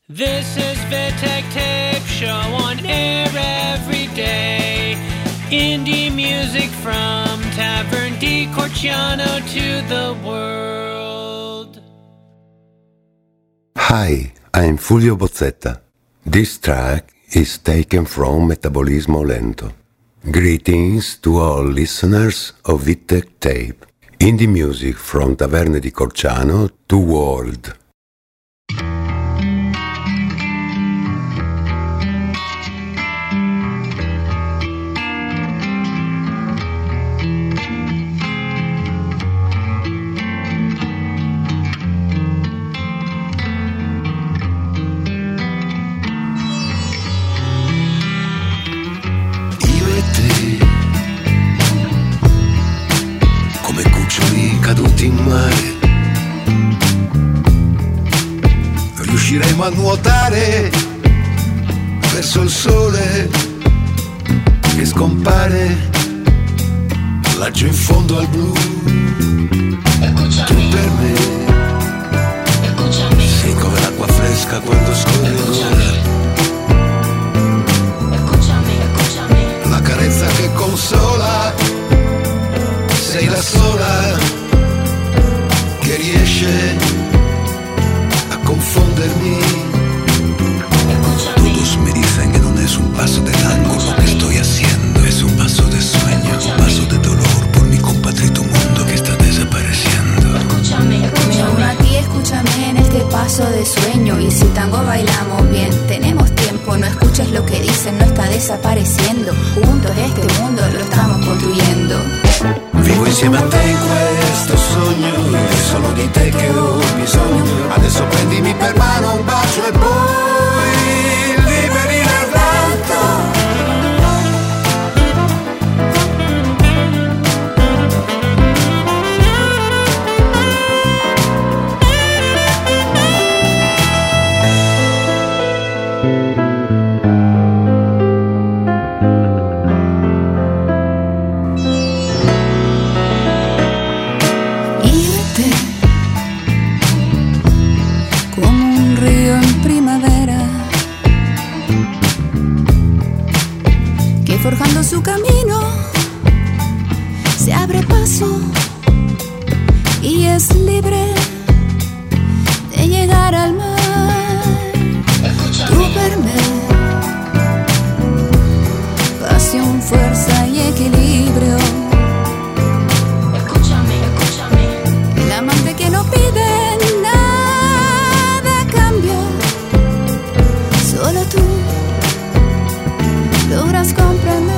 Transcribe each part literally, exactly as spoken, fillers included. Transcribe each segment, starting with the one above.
This is Vitek Tape Show on air every day. Indie music from Tavern di Corciano to the world. Hi, I'm Fulvio Bozzetta. This track is taken from Metabolismo Lento. Greetings to all listeners of Vitek Tape. Indie music from Taverne di Corciano to world. Caduti in mare, riusciremo a nuotare verso il sole che scompare laggiù in fondo al blu. Tu per me sei come l'acqua fresca quando scorre l'ora, la carezza che consola, sei la sola che riesce a confondermi. Todos me dicen que no es un paso de tango lo que estoy haciendo, es un paso de sueño, un paso de dolor por mi compadrito mundo que está desapareciendo. Me uno a ti, escúchame en este paso de sueño. Y si tango bailamos bien, tenemos tiempo. No escuches lo que dicen, no está desapareciendo. Juntos este mundo lo estamos construyendo. Vivo insieme a te in questo sogno, è solo di te che ho bisogno. Adesso prendimi per mano, un bacio e poi liberi nel vento. Forjando su camino, se abre paso y es libre de llegar al mar. Tú per me, pasión, fuerza y equilibrio. Escúchame, escúchame. El amante que no pide nada a cambio, solo tú logras comprender.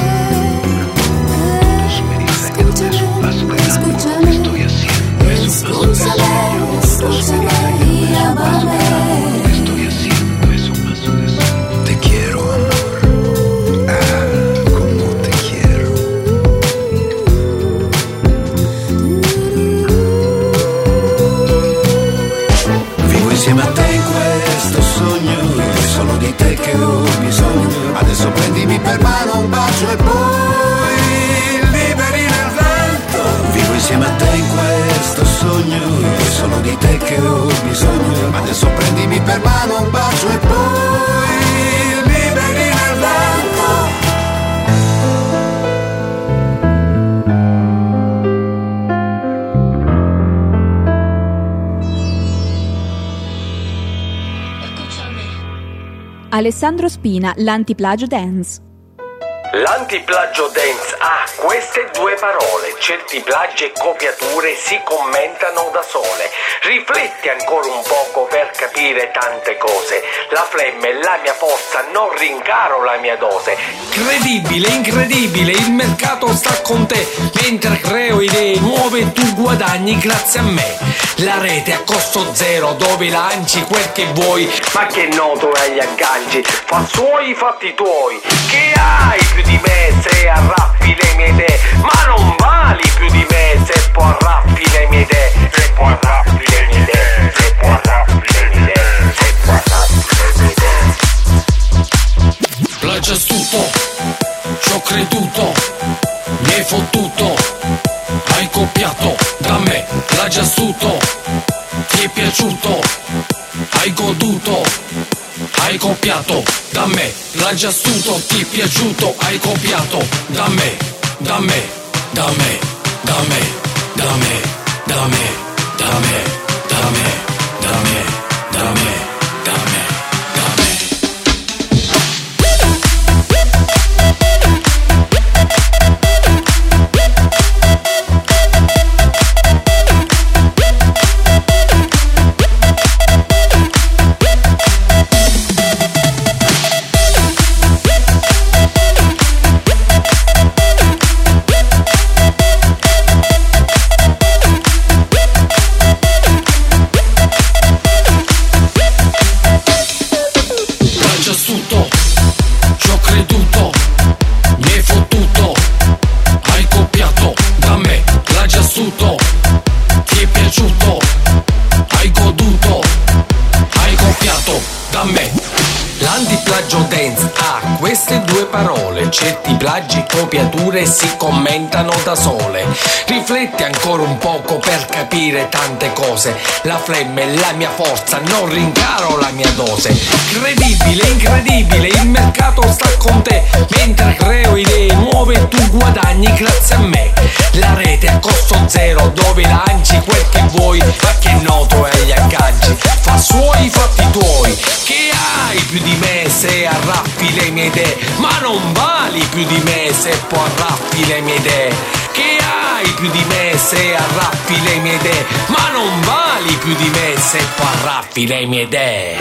Escúchame, escúchame, escúchame, escúchame y amame. Lo que estoy haciendo es un paso de sueño. Te quiero, amor. Ah, como te quiero. Vivo insieme a te in questo sogno, è solo di te che ho bisogno. Adesso prendimi per mano, un bacio e poi liberi nel vento. Vivo insieme a te in questo sogno, è solo di te che ho bisogno. Adesso prendimi per mano, un bacio e poi liberi nel vento. Alessandro Spina, l'antiplagio dance. L'antiplagio dance ha queste due parole: certi plagi e copiature si commentano da sole. Rifletti ancora un poco per capire tante cose. La flemma è la mia forza, non rincaro la mia dose. Credibile, incredibile, il mercato sta con te. Mentre creo idee nuove tu guadagni grazie a me. La rete a costo zero dove lanci quel che vuoi, ma che noto agli agganci, fa suoi fatti tuoi. Che hai più di me se arraffi le mie idee, ma non vali più di me se poi arraffi le mie idee, se poi arraffi le mie idee, se poi arraffi le mie idee, se poi arraffi le mie idee. Plagio astuto, ci ho creduto, mi hai fottuto, hai copiato da me, plagio astuto, ti è piaciuto, hai goduto, hai copiato da me, l'agi astuto, ti è piaciuto, hai copiato da me, da me, da me, da me, da me, da me, da me, da me, da me, da me, da me. L'antiplagio dance ha queste due parole, certi plagi, copiature si commentano da sole. Rifletti ancora un poco per capire tante cose, la flemma è la mia forza, non rincaro la mia dose. Credibile, incredibile, il mercato sta con te, mentre creo idee nuove tu guadagni grazie a me. La rete a costo zero dove lanci quel che vuoi, ma che noto è agli agganci, fa suoi fatti tuoi. Che hai più di me se arraffi le mie idee, ma non vali più di me se poi arraffi le mie idee. Che hai più di me se arraffi le mie idee, ma non vali più di me se poi arraffi le mie idee.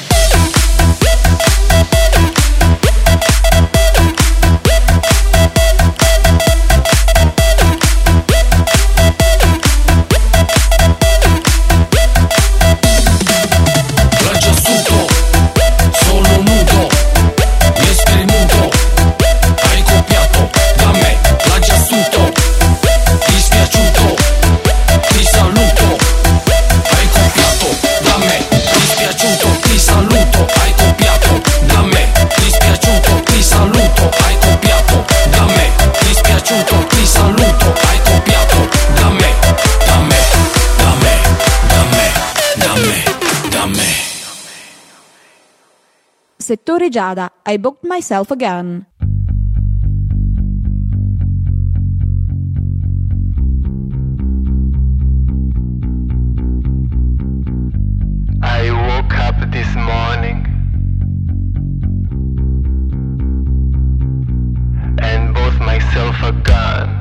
Settore Giada, I booked myself a gun. I woke up this morning and bought myself a gun.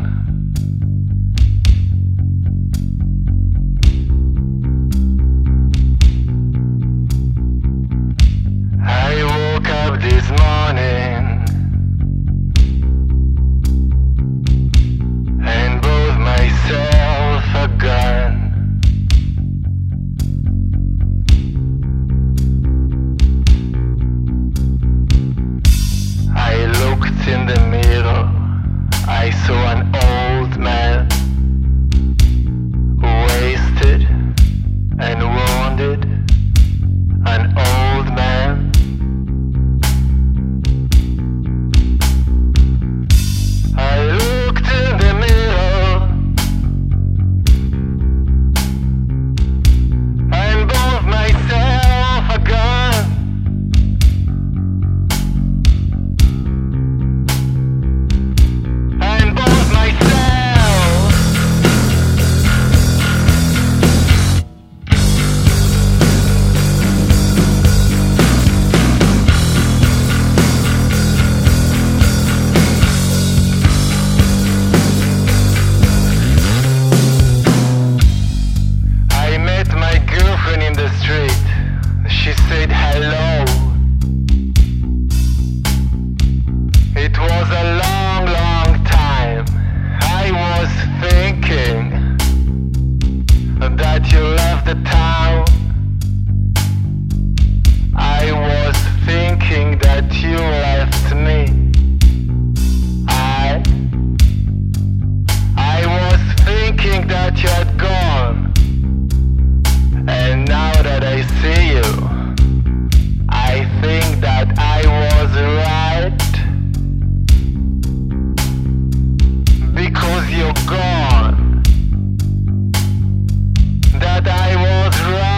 I woke up this morning and bought myself a gun. I looked in the mirror, I saw an old man, wasted and wounded, an old man. I looked in the mirror and bought myself a gun. And bought myself I met my girlfriend in the street. She said hello. It was a long, long time. I was thinking that you left the town. I was thinking that you left me. I I was thinking that you had gone. And now that I see you, I think that I was right. Because you're gone. That I was right.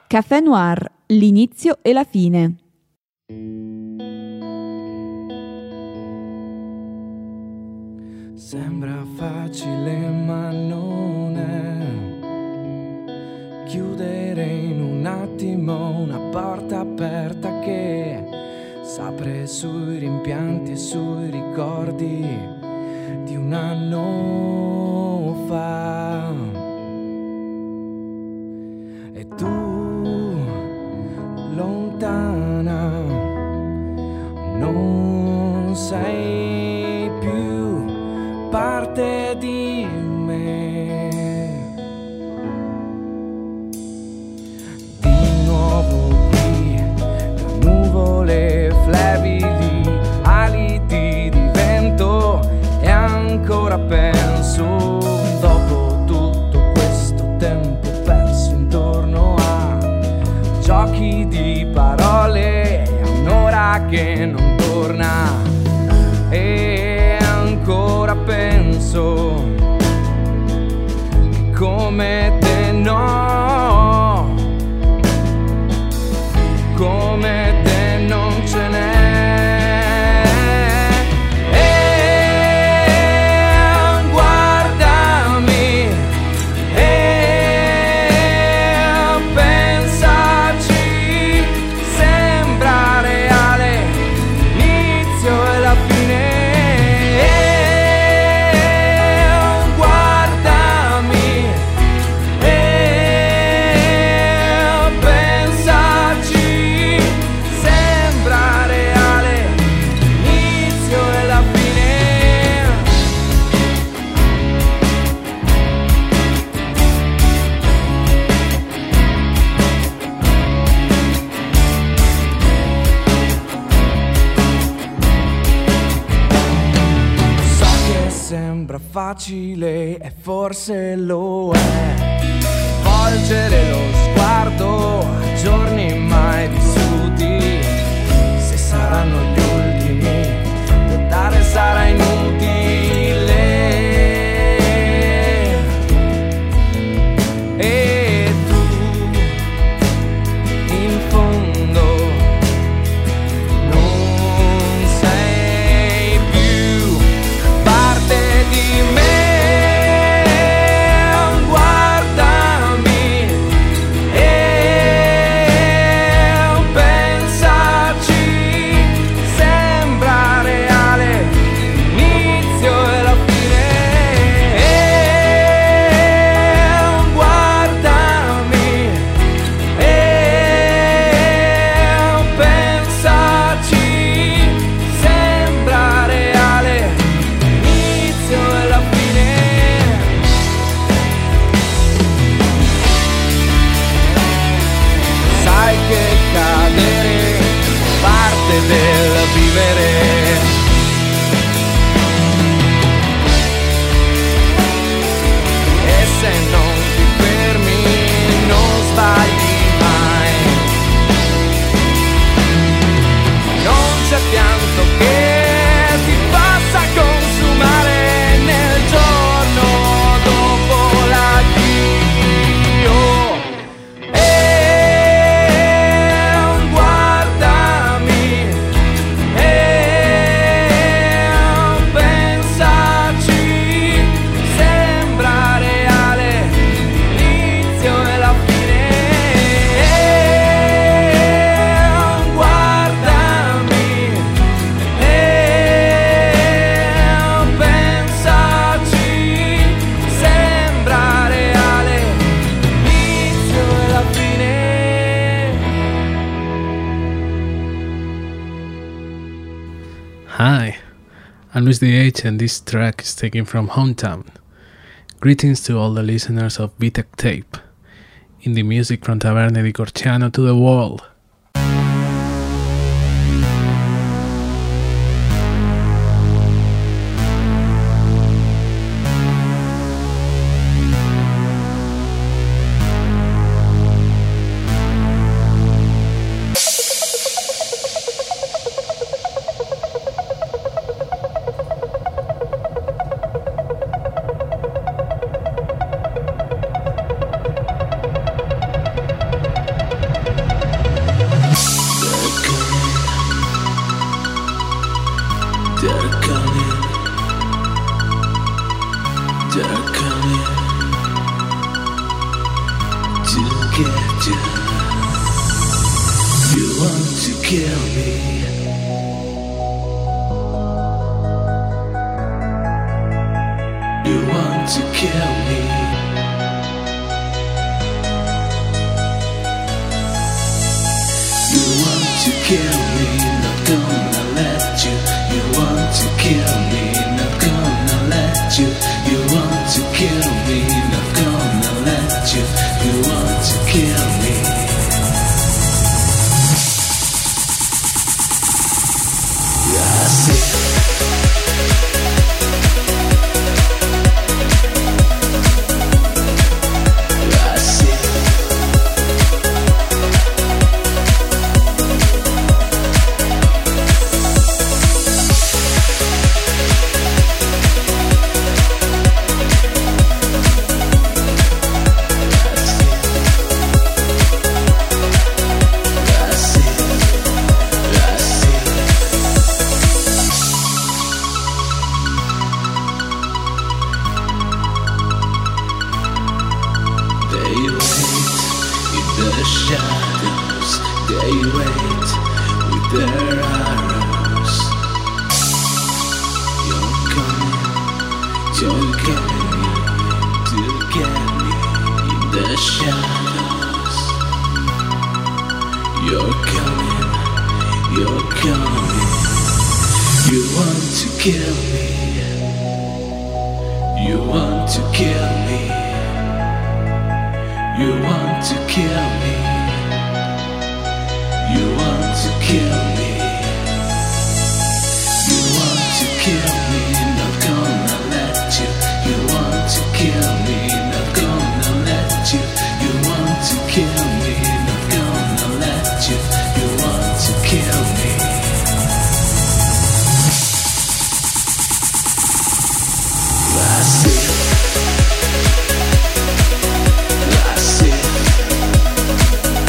Café Noir, l'inizio e la fine. Sembra facile ma non è. Chiudere in un attimo una porta aperta che s'apre sui rimpianti e sui ricordi di un anno fa. E tu, lontana, non sei più parte di me. Di nuovo qui, tra nuvole flebili, aliti di vento, e ancora penso, dopo tutto questo tempo perso intorno a giochi di parole, a un'ora che non torna. E ancora penso che come te no, come te non ce n'è. E guardami e pensaci, sembra reale l'inizio e la fine. Facile e forse lo è, volgere lo sguardo a giorni mai vissuti. Se saranno gli ultimi, lottare sarà inutile. E tu, in fondo, non sei più parte di me. Guardami e pensaci, sembra reale l'inizio e la fine. Guardami e pensaci, sembra reale l'inizio e la fine. Sai che cadere parte del vivere. E se non ti fermi non sbagli mai. Non c'è pianto che ti possa consumare nel giorno dopo l'addio. E guardami e pensaci, sembra reale l'inizio e la fine. Guardami e pensaci, sembra reale l'inizio e la fine. Hi, I'm Luis D H and this track is taken from Hometown. Greetings to all the listeners of VTech Tape, indie music from Taverne di Corciano to the world. get you. You want to kill me. You want to kill me. You want to kill me, not gonna let you. You want to kill me, not gonna let you. You want to kill me, not gonna let you. You want to kill me. I see. I see.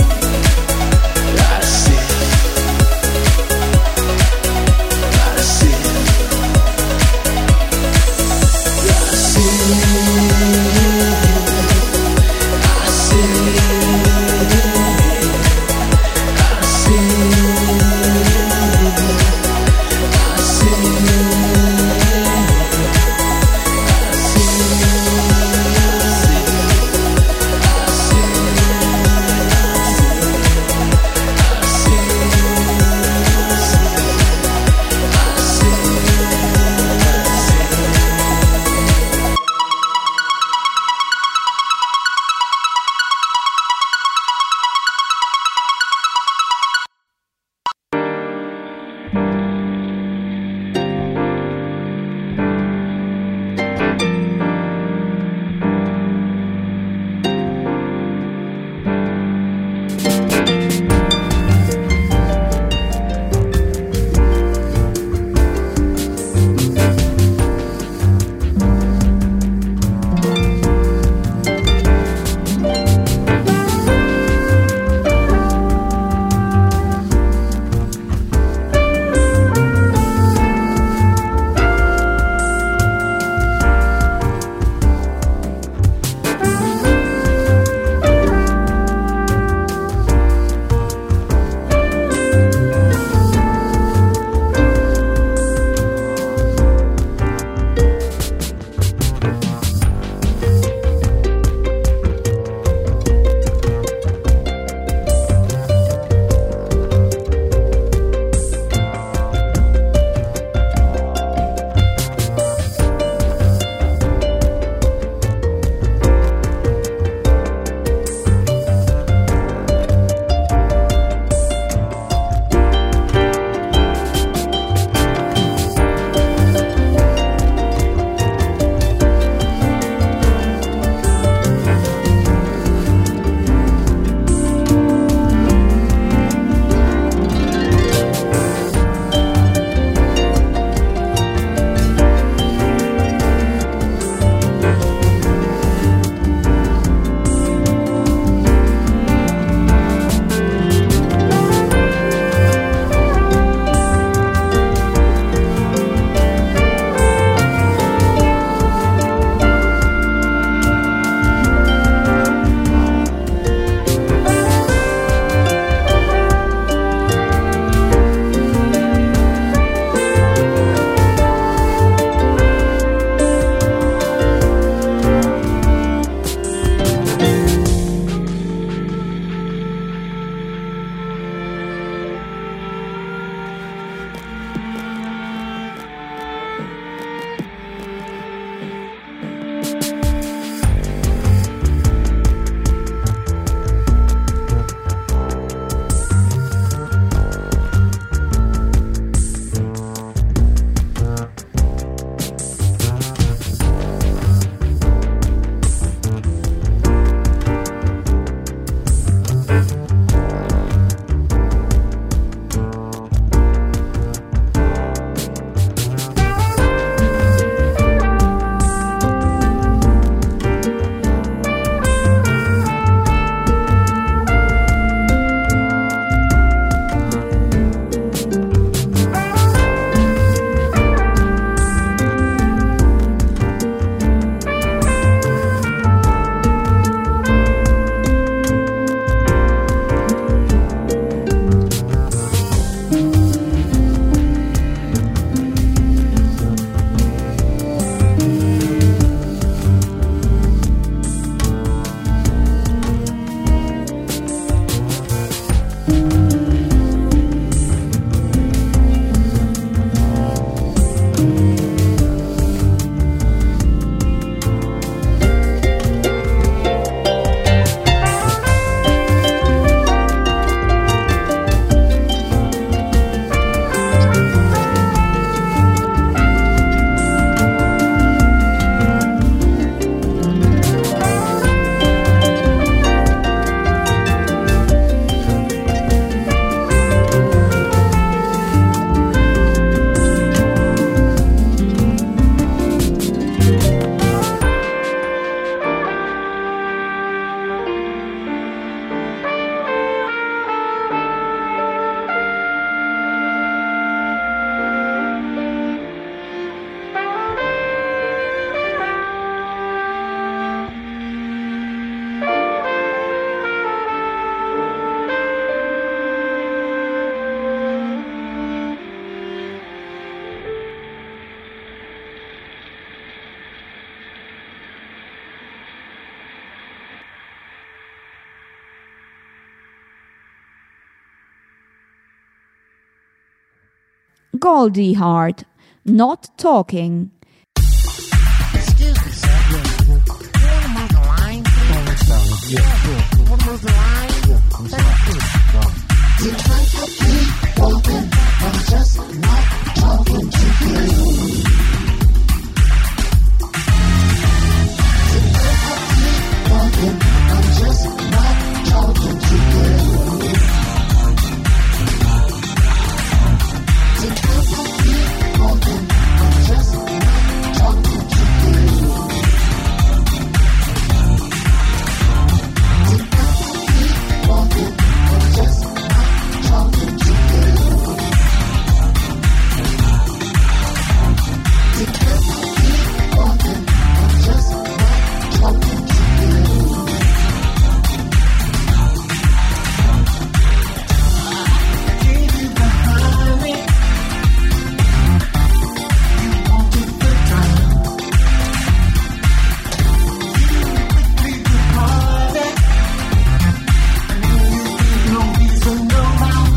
Goldie Hawn, Not Talking. Excuse me, sir. Yeah, you want to move the line, please? Yeah, sure. You want to move the line? Yeah, I'm sorry. You try to keep walking, I'm just not talking to you. You try to keep walking, I'm just not talking to you. You try to keep walking, I'm just not talking to you. You try to keep walking, I'm just talking to you. You can't keep walking, I'm just not talking to you. Leave you behind me. You wanted the time. You quickly departed. No reason, no how.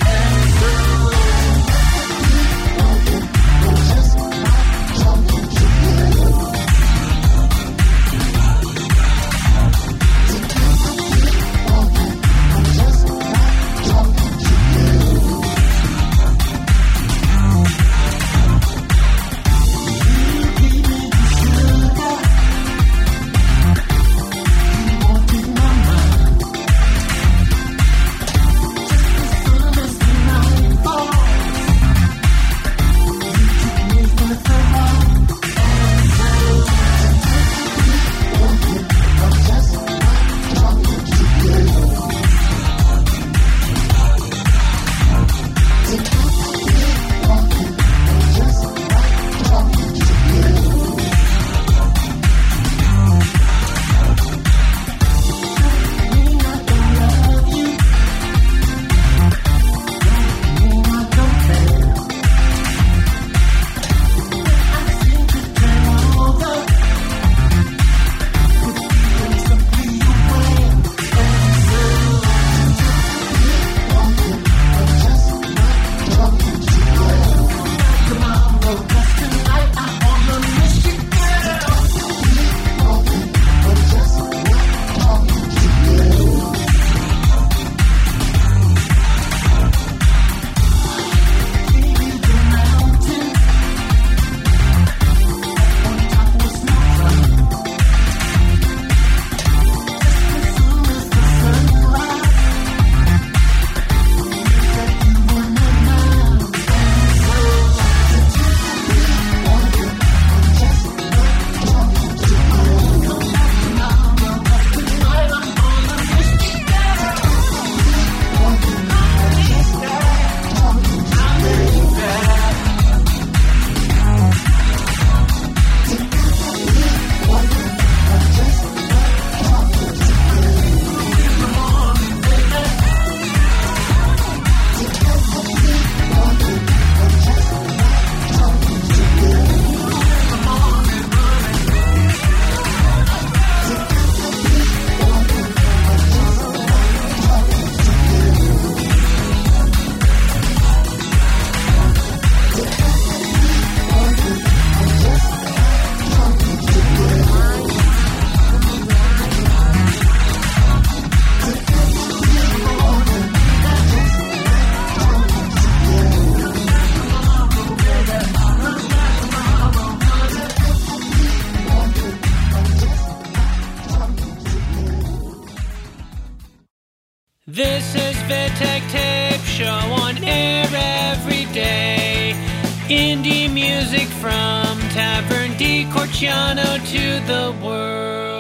This is Vitek Tape Show on air every day. Indie music from Tavern di Corciano to the world.